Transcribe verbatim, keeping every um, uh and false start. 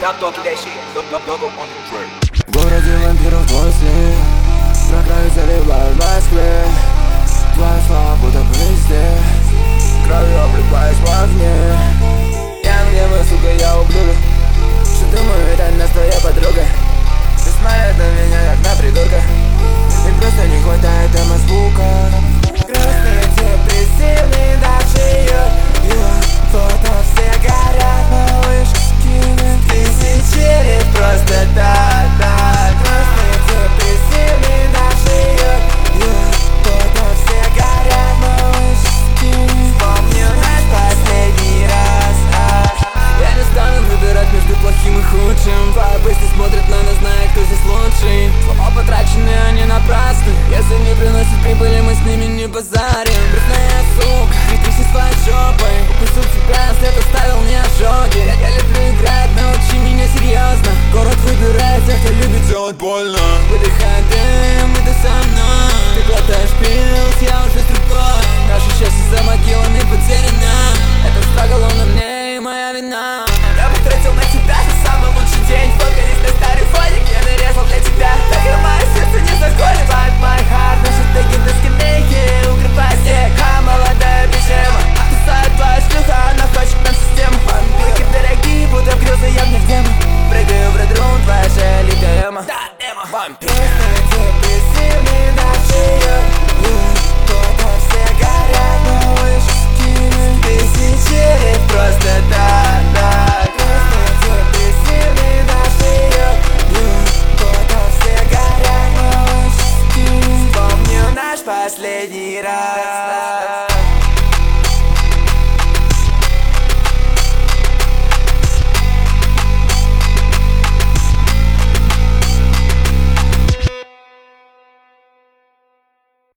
В городе вампиров твой след, на краю заливают в Москве. Твоя слава будто везде, кровью обливаясь в огне. Я гнева, сука, я ублюдок, что думаю, это нас твоя подруга. Ты смотрят на меня, как на придурка, и просто не хватает дома звука. Грустные, депрессивные, даже ее, ее фото все горят, малыш, скинет тысячи лет просто так, так. Грустные, депрессивные, даже ее, ее фото все горят, малыш, скинет. Помню наш последний раз, а. Я не стану выбирать между плохим и худшим. Твои мысли смотрят на нас, зная, кто здесь лучший. Слова потрачены, они напрасны. Если не приносят прибыли, мы с ними не базарим. Грустная сука, притряси своей жопой. Укусил тебя, след оставил мне ожоги. Я, я люблю играть, научи меня серьезно. Город выбирает тех, кто любит делать больно. Выдыхай дым, и ты со мной. Ты глотаешь пилс, я уже с другой. Наше счастье за могилами потеряно. Это страгл, он на мне и моя вина. Я потратил на тебя самый лучший день. Только лишь на старый фоник я нарезал для тебя. Так и мое сердце не загонит. But my heart, наши теги на скамейке. Укрывай снег, а молодая пижама кусает твоя шлюха, она хочет нам систему. Вампирки дорогие, будто грезы, я в них демо. Прыгаю в редрум, твоя же литая эмо. Да, эмо, вампир. Депрессивный, даже ее, фото все горят, малыш, скинет тысячи лет просто так, так. Депрессивный, даже ее, фото все горят, малыш, скинет. Помню наш последний раз.